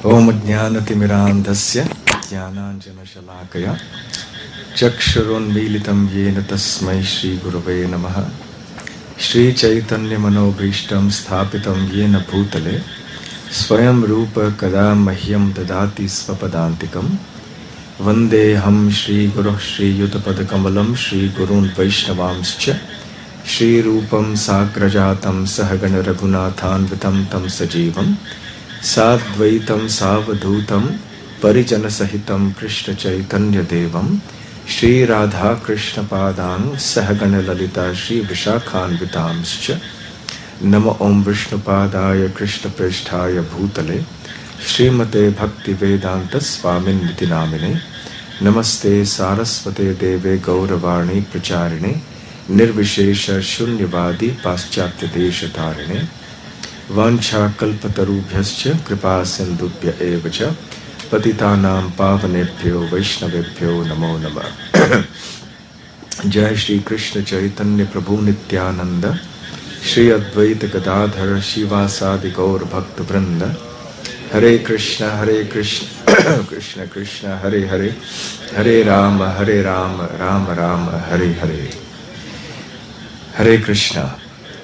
Om Jnanatimirandhasya Jnananjanashalakaya Chakshurunmilitam Yena Tasmai Shri Gurave Namaha Shri Chaitanya Manobhishtam Sthapitam Yena Bhutale Swayam Rupa Kada Mahyam Dadati Svapadantikam Vandeham Shri Guru Shri Yutapadakamalam Shri Gurun Vaishnavamscha Shri Rupam Sakrajatam Sahagana Raghunathan Vitam Tam Sajivam Sadvaitam Savadhutam Parijana Sahitam Krishna Chaitanya Devam Shri Radha Krishna Padang Sahagana Lalita Shri Vishakhan Vitamscha Nama Om Vishnu Padaya Krishna Prishthaya Bhutale Srimate Bhakti Vedanta Swamin Nitinamine Namaste Saraswate Deve Gauravarni Pracharine Nirvishesha Shunyavadi Paschatya Deshatarine Vancha Kalpatarubhyascha Kripa Sindhubhya Evacha Patitanam Pavanebhyo Vaishnavebhyo Namo Namah Jai Shri Krishna Chaitanya Prabhu Nityananda Shri Advaita Gadadhara Shivasadi Gaur Bhakta Vrinda Hare Krishna Krishna Krishna Hare Hare Hare Rama Rama Rama Hare Hare Hare Krishna.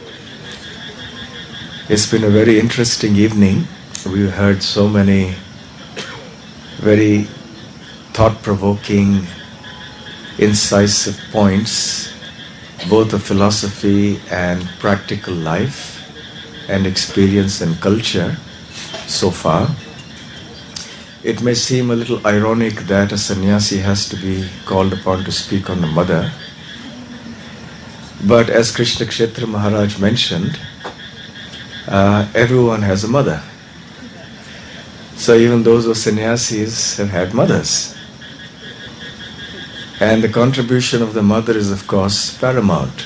It's been a very interesting evening. We heard so many very thought-provoking, incisive points, both of philosophy and practical life and experience and culture so far. It may seem a little ironic that a sannyasi has to be called upon to speak on the mother. But as Krishna Kshetra Maharaj mentioned, everyone has a mother. So even those who are sannyasis have had mothers. And the contribution of the mother is, of course, paramount.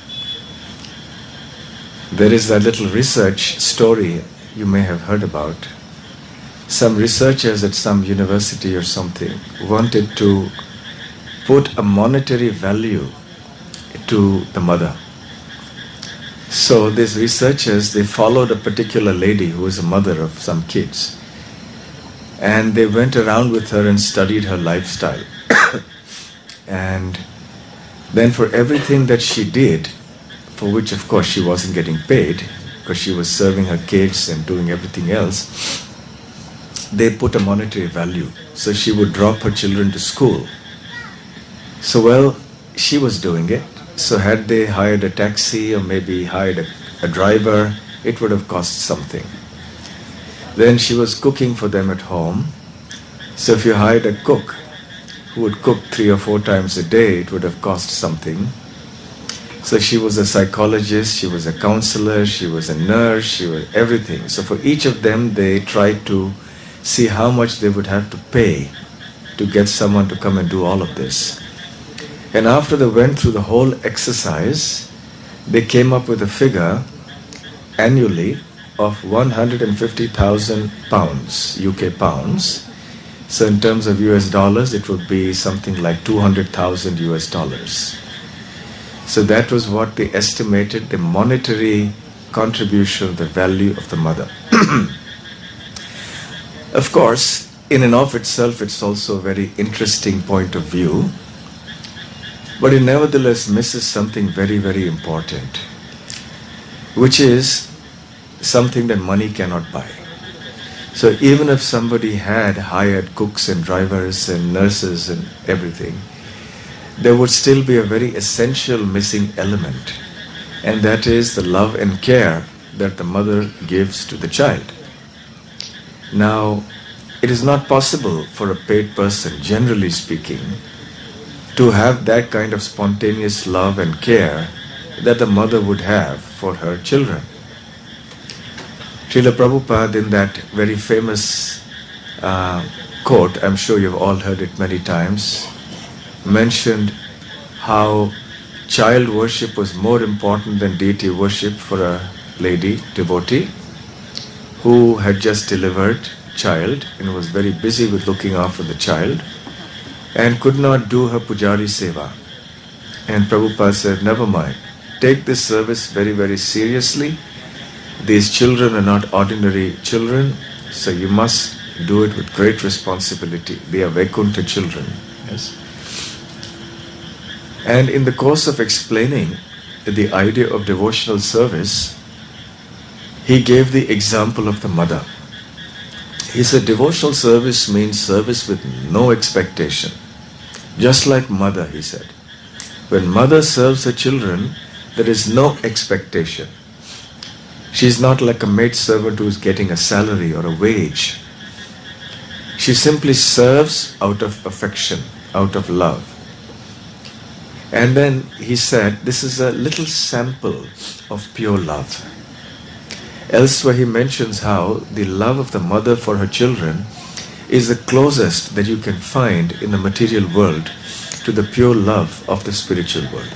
There is that little research story you may have heard about. Some researchers at some university or something wanted to put a monetary value to the mother. So these researchers, they followed a particular lady who was a mother of some kids. And they went around with her and studied her lifestyle. And then for everything that she did, for which of course she wasn't getting paid, because she was serving her kids and doing everything else, they put a monetary value. So she would drop her children to school. So well, she was doing it. So had they hired a taxi or maybe hired a driver, it would have cost something. Then she was cooking for them at home. So if you hired a cook who would cook 3 or 4 times a day, it would have cost something. So she was a psychologist, she was a counselor, she was a nurse, she was everything. So for each of them, they tried to see how much they would have to pay to get someone to come and do all of this. And after they went through the whole exercise, they came up with a figure annually of 150,000 pounds, UK pounds. So in terms of US dollars, it would be something like 200,000 US dollars. So that was what they estimated the monetary contribution, the value of the mother. Of course, in and of itself, it's also a very interesting point of view. But it nevertheless misses something very, very important, which is something that money cannot buy. So even if somebody had hired cooks and drivers and nurses and everything, there would still be a very essential missing element, and that is the love and care that the mother gives to the child. Now, it is not possible for a paid person, generally speaking, to have that kind of spontaneous love and care that the mother would have for her children. Srila Prabhupada, in that very famous quote, I'm sure you've all heard it many times, mentioned how child worship was more important than deity worship for a lady, devotee, who had just delivered child and was very busy with looking after the child, and could not do her pujari seva. And Prabhupada said, never mind, take this service very, very seriously. These children are not ordinary children, so you must do it with great responsibility. They are Vaikuntha children. Yes. And in the course of explaining the idea of devotional service, he gave the example of the mother. He said devotional service means service with no expectation. Just like mother, he said. When mother serves her children, there is no expectation. She is not like a maid servant who is getting a salary or a wage. She simply serves out of affection, out of love. And then he said, this is a little sample of pure love. Elsewhere he mentions how the love of the mother for her children is the closest that you can find in the material world to the pure love of the spiritual world.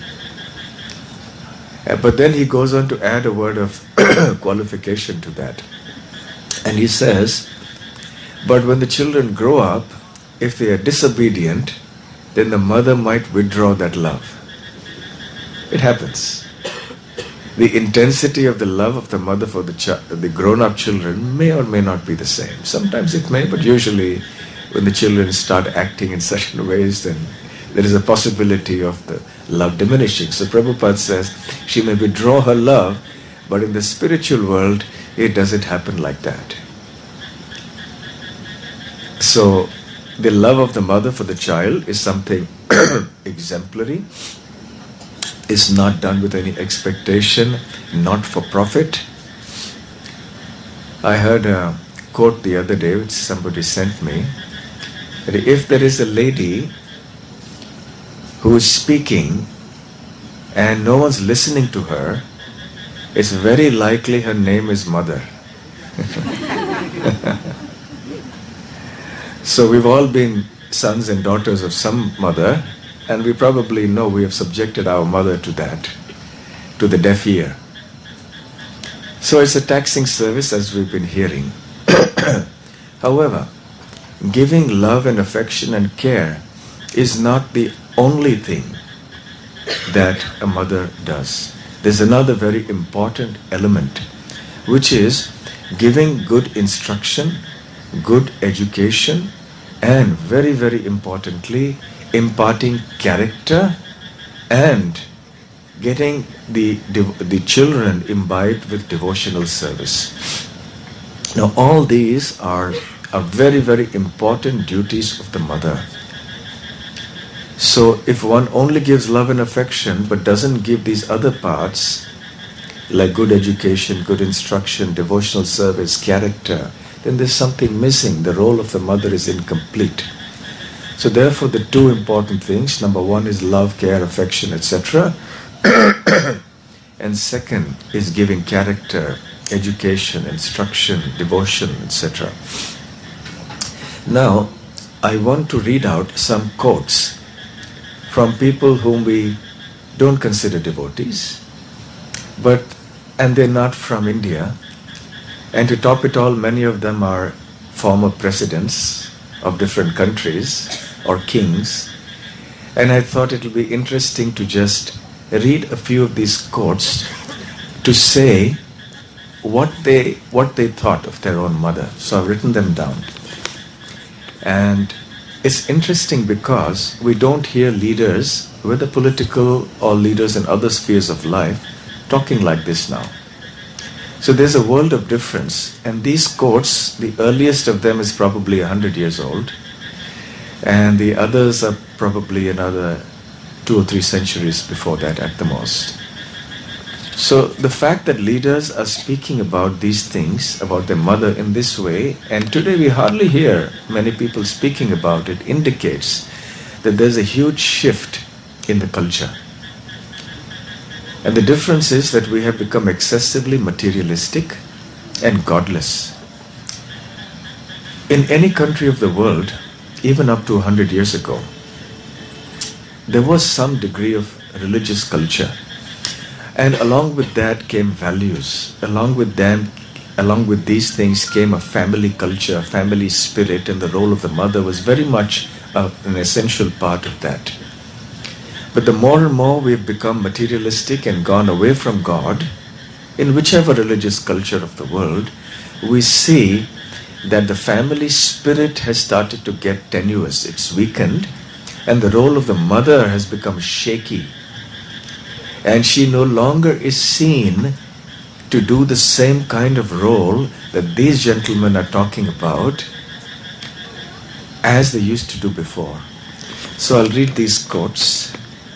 But then he goes on to add a word of qualification to that. And he says, but when the children grow up, if they are disobedient, then the mother might withdraw that love. It happens. The intensity of the love of the mother for the grown-up children may or may not be the same. Sometimes it may, but usually when the children start acting in certain ways, then there is a possibility of the love diminishing. So Prabhupada says she may withdraw her love, but in the spiritual world, it doesn't happen like that. So the love of the mother for the child is something exemplary. Is not done with any expectation, not for profit. I heard a quote the other day which somebody sent me, that if there is a lady who is speaking and no one's listening to her, it's very likely her name is Mother. So we've all been sons and daughters of some mother, and we probably know we have subjected our mother to that, to the deaf ear. So it's a taxing service, as we've been hearing. However, giving love and affection and care is not the only thing that a mother does. There's another very important element, which is giving good instruction, good education, and very, very importantly, imparting character and getting the children imbibed with devotional service. Now all these are very, very important duties of the mother. So if one only gives love and affection but doesn't give these other parts, like good education, good instruction, devotional service, character, then there's something missing. The role of the mother is incomplete. So therefore the two important things, number one is love, care, affection, etc. And second is giving character, education, instruction, devotion, etc. Now, I want to read out some quotes from people whom we don't consider devotees, and they're not from India. And to top it all, many of them are former presidents of different countries or kings. And I thought it would be interesting to just read a few of these quotes to say what they thought of their own mother. So I've written them down. And it's interesting because we don't hear leaders, whether political or leaders in other spheres of life, talking like this now. So there's a world of difference. And these quotes, the earliest of them is probably 100 years old. And the others are probably another 2 or 3 centuries before that at the most. So the fact that leaders are speaking about these things, about their mother in this way, and today we hardly hear many people speaking about it, indicates that there's a huge shift in the culture. And the difference is that we have become excessively materialistic and godless. In any country of the world, even up to 100 years ago, there was some degree of religious culture. And along with that came values. Along with these things came a family culture, a family spirit, and the role of the mother was very much an essential part of that. But the more and more we've become materialistic and gone away from God, in whichever religious culture of the world, we see that the family spirit has started to get tenuous, it's weakened, and the role of the mother has become shaky. And she no longer is seen to do the same kind of role that these gentlemen are talking about as they used to do before. So I'll read these quotes.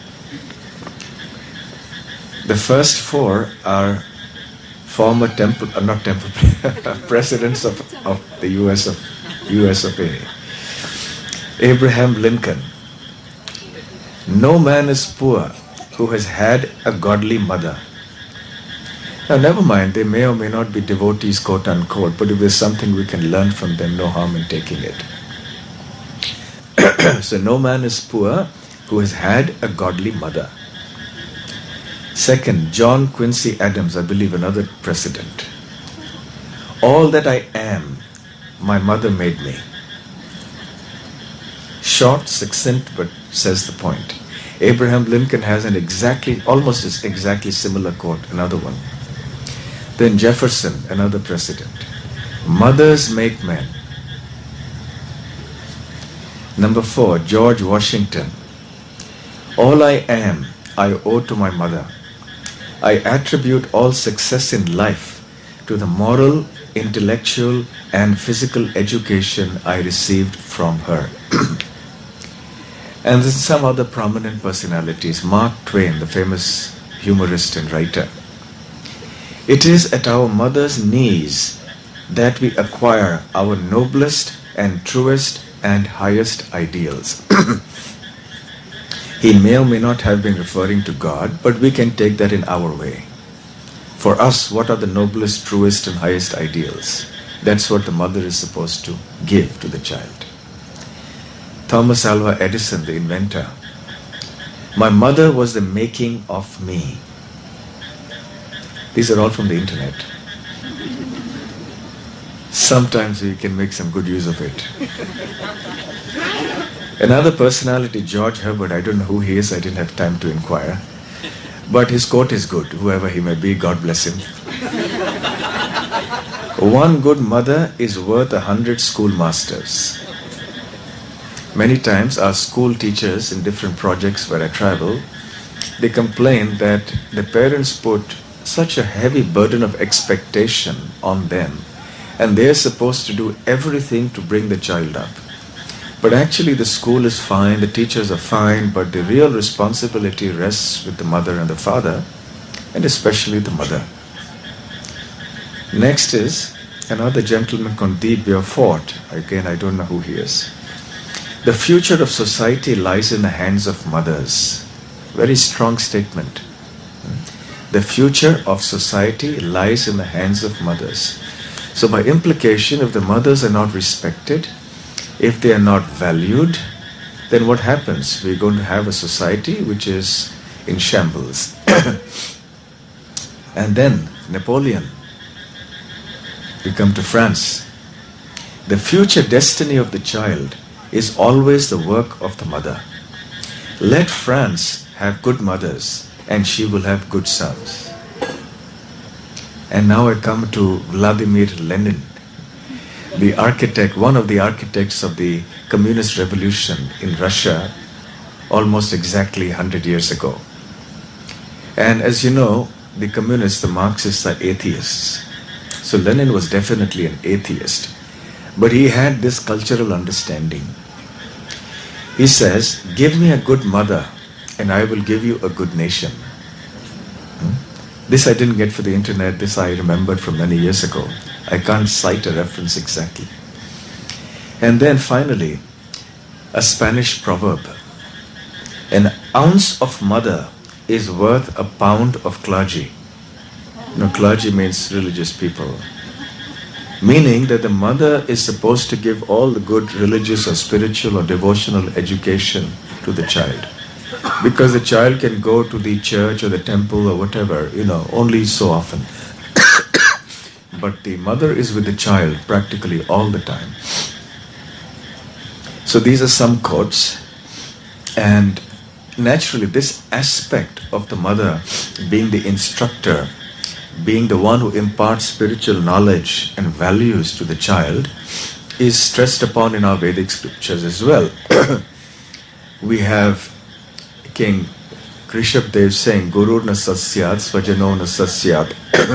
The first four are former presidents of the US of A. Abraham Lincoln. No man is poor who has had a godly mother. Now never mind, they may or may not be devotees, quote unquote, but if there's something we can learn from them, no harm in taking it. So no man is poor who has had a godly mother. Second, John Quincy Adams, I believe another president. All that I am, my mother made me. Short, succinct, but says the point. Abraham Lincoln has an almost exactly similar quote, another one. Then Jefferson, another president. Mothers make men. Number 4, George Washington. All I am, I owe to my mother. I attribute all success in life to the moral, intellectual, and physical education I received from her. And then some other prominent personalities. Mark Twain, the famous humorist and writer. It is at our mother's knees that we acquire our noblest and truest and highest ideals. He may or may not have been referring to God, but we can take that in our way. For us, what are the noblest, truest, and highest ideals? That's what the mother is supposed to give to the child. Thomas Alva Edison, the inventor. My mother was the making of me. These are all from the internet. Sometimes we can make some good use of it. Another personality, George Herbert, I don't know who he is, I didn't have time to inquire. But his quote is good, whoever he may be, God bless him. One good mother is worth 100 schoolmasters. Many times our school teachers in different projects where I travel, they complain that the parents put such a heavy burden of expectation on them, and they're supposed to do everything to bring the child up. But actually the school is fine, the teachers are fine, but the real responsibility rests with the mother and the father, and especially the mother. Next is another gentleman called D. Beaufort. Again, I don't know who he is. The future of society lies in the hands of mothers. Very strong statement. The future of society lies in the hands of mothers. So by implication, if the mothers are not respected, if they are not valued, then what happens? We're going to have a society which is in shambles. And then Napoleon. We come to France. The future destiny of the child is always the work of the mother. Let France have good mothers, and she will have good sons. And now I come to Vladimir Lenin, the architect, one of the architects of the communist revolution in Russia, almost exactly 100 years ago. And as you know, the communists, the Marxists, are atheists. So Lenin was definitely an atheist. But he had this cultural understanding. He says, give me a good mother and I will give you a good nation. This I didn't get for the internet, this I remembered from many years ago. I can't cite a reference exactly. And then finally, a Spanish proverb. An ounce of mother is worth a pound of clergy. Clergy means religious people. Meaning that the mother is supposed to give all the good religious or spiritual or devotional education to the child. Because the child can go to the church or the temple or whatever, only so often. But the mother is with the child practically all the time. So these are some quotes. And naturally this aspect of the mother being the instructor, being the one who imparts spiritual knowledge and values to the child, is stressed upon in our Vedic scriptures as well. We have King Rishabdev saying, Guru na sasyat, svajano na sasyat,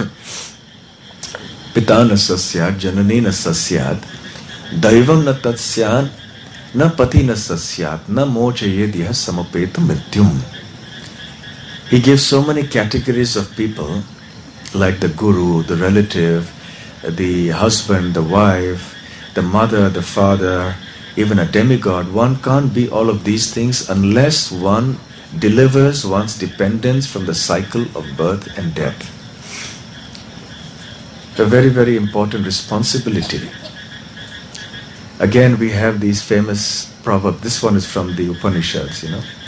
pita na sasyat, janani na sasyat, daivam na tatsyat, na pati na sasyat, na mochayedya samapeta mrityum. He gives so many categories of people, like the guru, the relative, the husband, the wife, the mother, the father, even a demigod. One can't be all of these things unless one delivers one's dependence from the cycle of birth and death. A very, very important responsibility. Again, we have these famous proverbs. This one is from the Upanishads,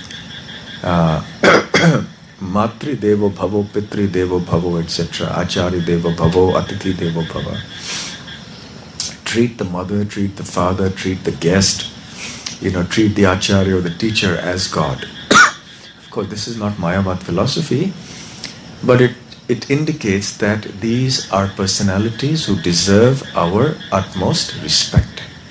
Matri Devo Bhavo, Pitri Devo Bhavo, etc. Achari Devo Bhavo, Atithi Devo Bhava. Treat the mother, treat the father, treat the guest, treat the acharya or the teacher as God. Of course, this is not Mayavad philosophy, but it indicates that these are personalities who deserve our utmost respect.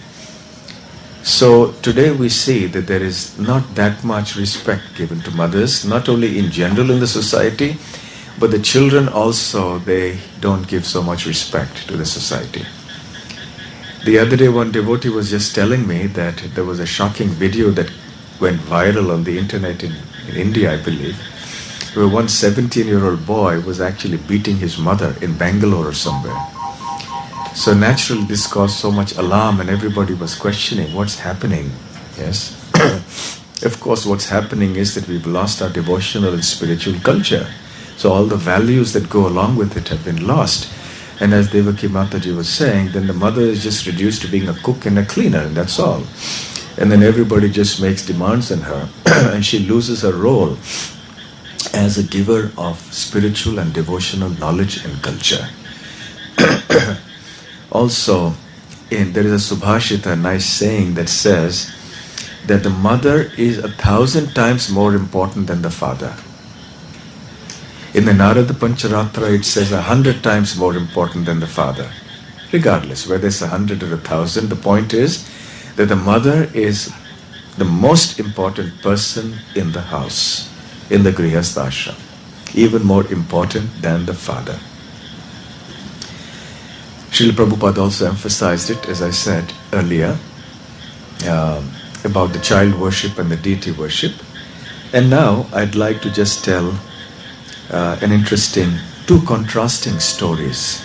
So today we see that there is not that much respect given to mothers, not only in general in the society, but the children also, they don't give so much respect to the society. The other day one devotee was just telling me that there was a shocking video that went viral on the internet in India, I believe, where one 17-year-old boy was actually beating his mother in Bangalore or somewhere. So naturally this caused so much alarm and everybody was questioning what's happening. Yes. Of course what's happening is that we've lost our devotional and spiritual culture. So all the values that go along with it have been lost. And as Devaki Mataji was saying, then the mother is just reduced to being a cook and a cleaner, and that's all. And then everybody just makes demands on her and she loses her role as a giver of spiritual and devotional knowledge and culture. Also, there is a Subhashita, a nice saying that says that the mother is 1,000 times more important than the father. In the Narada Pancharatra, it says 100 times more important than the father. Regardless, whether it's 100 or 1,000, the point is that the mother is the most important person in the house, in the Grihastha ashram, even more important than the father. Srila Prabhupada also emphasized it, as I said earlier, about the child worship and the deity worship. And now I'd like to just tell two contrasting stories.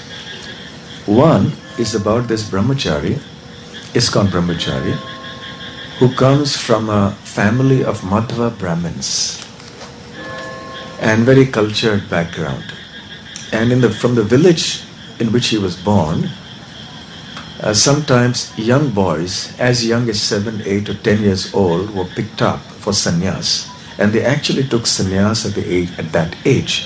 One is about this brahmachari, ISKCON brahmachari, who comes from a family of Madhva Brahmins and very cultured background. And from the village in which he was born, sometimes young boys, as young as 7, 8 or 10 years old, were picked up for sannyas. And they actually took sannyas at that age.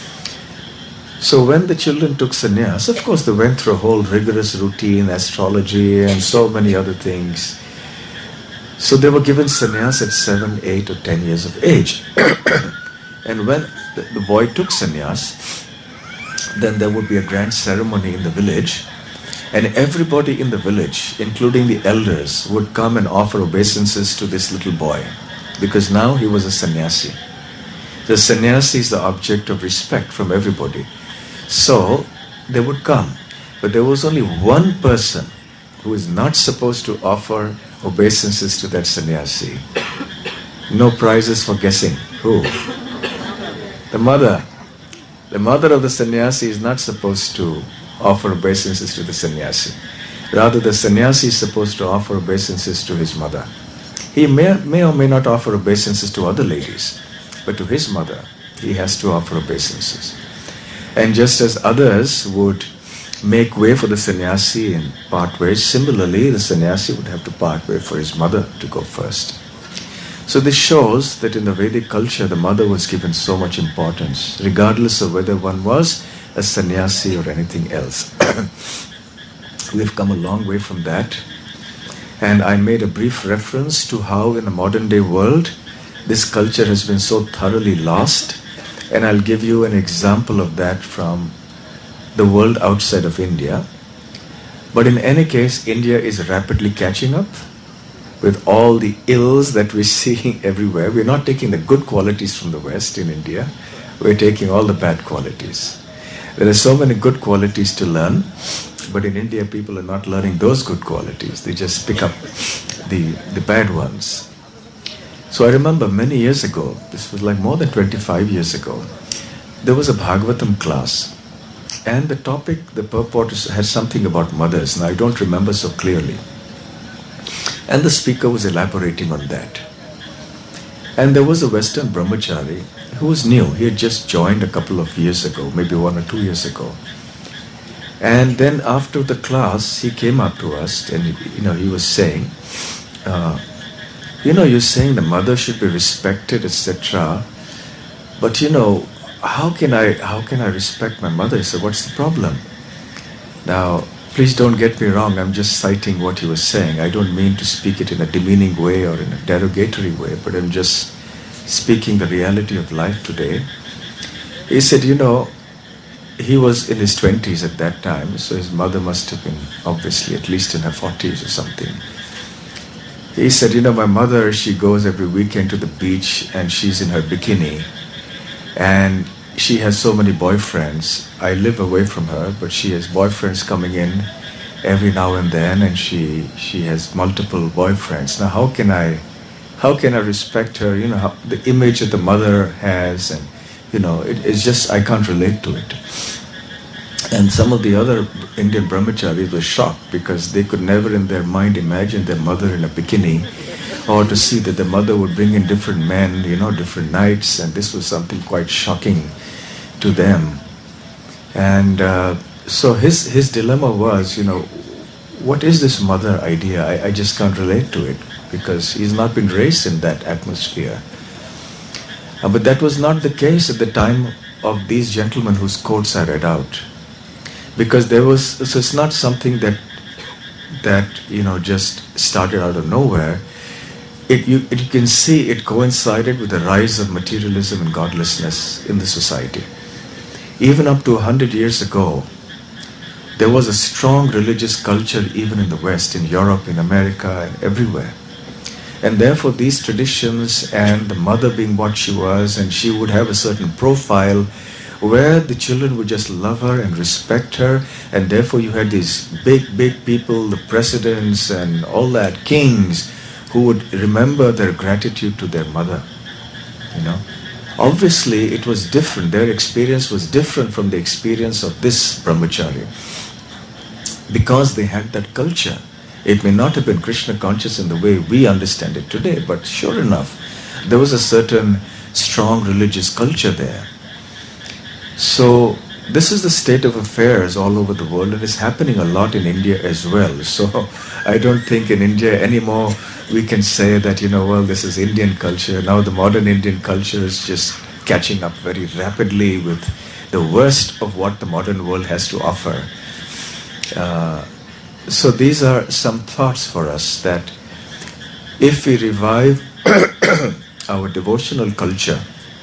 So when the children took sannyas, of course they went through a whole rigorous routine, astrology and so many other things. So they were given sannyas at 7, 8 or 10 years of age. And when the boy took sannyas, then there would be a grand ceremony in the village, and everybody in the village, including the elders, would come and offer obeisances to this little boy, because now he was a sannyasi. The sannyasi is the object of respect from everybody. So they would come, but there was only one person who is not supposed to offer obeisances to that sannyasi. No prizes for guessing. Who? The mother. The mother of the sannyasi is not supposed to offer obeisances to the sannyasi. Rather, the sannyasi is supposed to offer obeisances to his mother. He may or may not offer obeisances to other ladies, but to his mother, he has to offer obeisances. And just as others would make way for the sannyasi and part ways, similarly, the sannyasi would have to part way for his mother to go first. So this shows that in the Vedic culture, the mother was given so much importance, regardless of whether one was a sannyasi or anything else. We've come a long way from that. And I made a brief reference to how in the modern day world, this culture has been so thoroughly lost. And I'll give you an example of that from the world outside of India. But in any case, India is rapidly catching up with all the ills that we're seeing everywhere. We're not taking the good qualities from the West in India. We're taking all the bad qualities. There are so many good qualities to learn, but in India people are not learning those good qualities. They just pick up the bad ones. So I remember many years ago, this was like more than 25 years ago, there was a Bhagavatam class. And the topic, the purport had something about mothers. Now I don't remember so clearly. And the speaker was elaborating on that. And there was a Western brahmachari who was new. He had just joined a couple of years ago, maybe 1 or 2 years ago. And then after the class, he came up to us and he was saying, you're saying the mother should be respected, etc. But how can I respect my mother? He said, what's the problem? Now, please don't get me wrong, I'm just citing what he was saying. I don't mean to speak it in a demeaning way or in a derogatory way, but I'm just speaking the reality of life today. He said, he was in his 20s at that time, so his mother must have been obviously at least in her 40s or something. He said, my mother, she goes every weekend to the beach and she's in her bikini and she has so many boyfriends. I live away from her, but she has boyfriends coming in every now and then and she has multiple boyfriends. Now how can I respect her, the image that the mother has, and it's just, I can't relate to it. And some of the other Indian brahmacharis were shocked because they could never in their mind imagine their mother in a bikini, or to see that the mother would bring in different men, different nights, and this was something quite shocking to them. And so his dilemma was, what is this mother idea? I just can't relate to it because he's not been raised in that atmosphere. But that was not the case at the time of these gentlemen whose quotes I read out. Because so it's not something that just started out of nowhere. You can see it coincided with the rise of materialism and godlessness in the society. Even up to 100 years ago, there was a strong religious culture even in the West, in Europe, in America, and everywhere. And therefore these traditions and the mother being what she was, and she would have a certain profile where the children would just love her and respect her, and therefore you had these big people, the presidents and all that, kings, who would remember their gratitude to their mother. Obviously it was different. Their experience was different from the experience of this brahmachari, because they had that culture. It may not have been Krishna conscious in the way we understand it today, but sure enough, there was a certain strong religious culture there. So this is the state of affairs all over the world, and it's happening a lot in India as well. So I don't think in India anymore we can say that, this is Indian culture. Now the modern Indian culture is just catching up very rapidly with the worst of what the modern world has to offer. So these are some thoughts for us, that if we revive our devotional culture,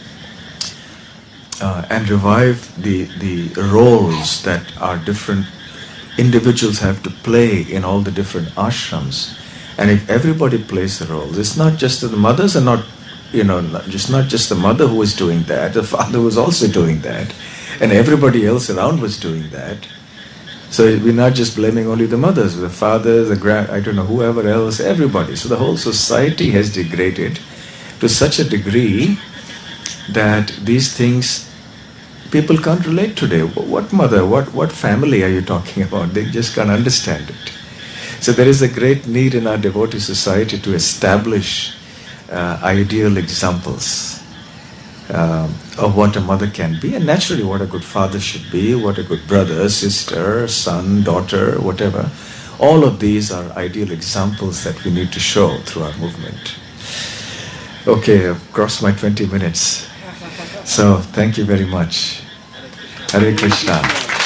and revive the roles that our different individuals have to play in all the different ashrams. And if everybody plays the roles, it's not just that the mothers are not, not just the mother who is doing that, the father was also doing that, and everybody else around was doing that. So we're not just blaming only the mothers, the fathers, whoever else, everybody. So the whole society has degraded to such a degree that these things people can't relate today. What mother, what family are you talking about? They just can't understand it. So there is a great need in our devotee society to establish ideal examples of what a mother can be, and naturally what a good father should be, what a good brother, sister, son, daughter, whatever. All of these are ideal examples that we need to show through our movement. Okay, I've crossed my 20 minutes. So, thank you very much. Hare Krishna.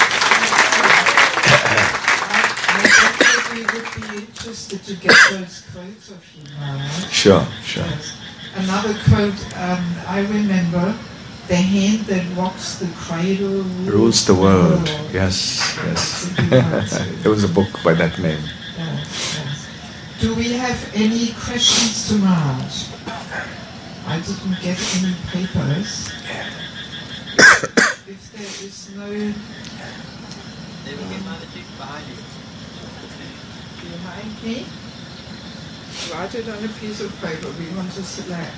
We would be interested to get those quotes of you, Maharaj. Sure. Another quote I remember the hand that rocks the cradle rules the world. Yes, yes. There was a book by that name. Yes. Do we have any questions to Raj? I didn't get any papers. If there is no... Behind me? Write it on a piece of paper. We want to select.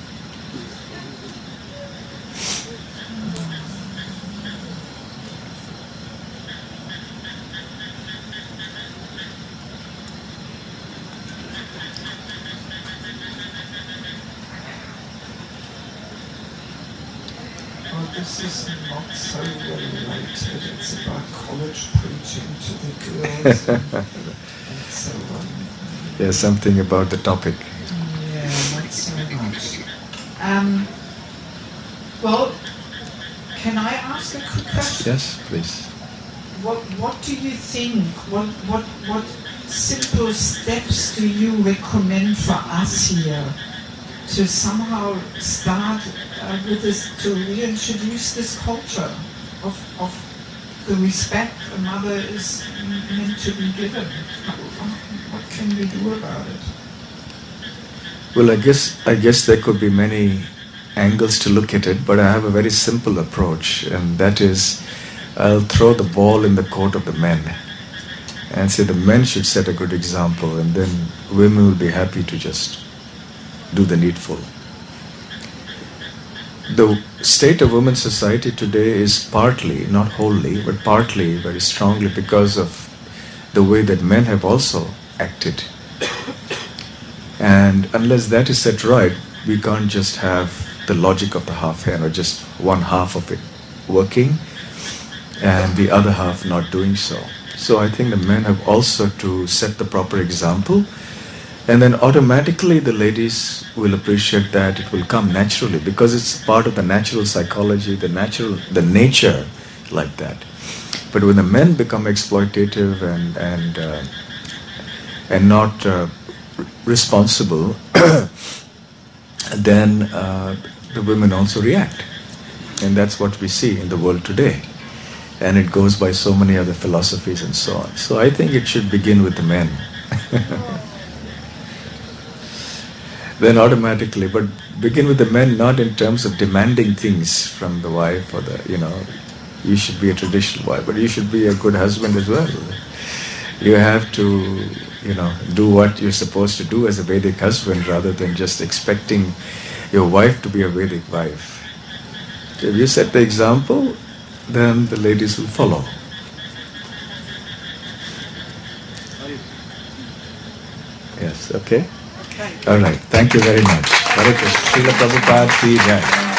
Oh, this is not so related. It's about college preaching to the girls and so on. There's something about the topic. Yeah, not so much. Well, can I ask a quick question? Yes, please. What do you think? What simple steps do you recommend for us here to somehow start with this, to reintroduce this culture of the respect a mother is meant to be given? What can we do about it? Well, I guess there could be many angles to look at it, but I have a very simple approach, and that is, I'll throw the ball in the court of the men and say the men should set a good example, and then women will be happy to just do the needful. The state of women's society today is partly, not wholly, but partly very strongly because of the way that men have also acted. And unless that is set right, we can't just have the logic of the half hen, or just one half of it working and the other half not doing so. So I think the men have also to set the proper example, and then automatically the ladies will appreciate that. It will come naturally because it's part of the natural psychology, the nature like that. But when the men become exploitative and not responsible, then the women also react. And that's what we see in the world today. And it goes by so many other philosophies and so on. So I think it should begin with the men. Then automatically, but begin with the men not in terms of demanding things from the wife or you should be a traditional wife, but you should be a good husband as well. You have to, do what you're supposed to do as a Vedic husband rather than just expecting your wife to be a Vedic wife. So if you set the example, then the ladies will follow. Yes, okay? Okay. All right, thank you very much. Hare Krishna. Srila Prabhupada ki jai.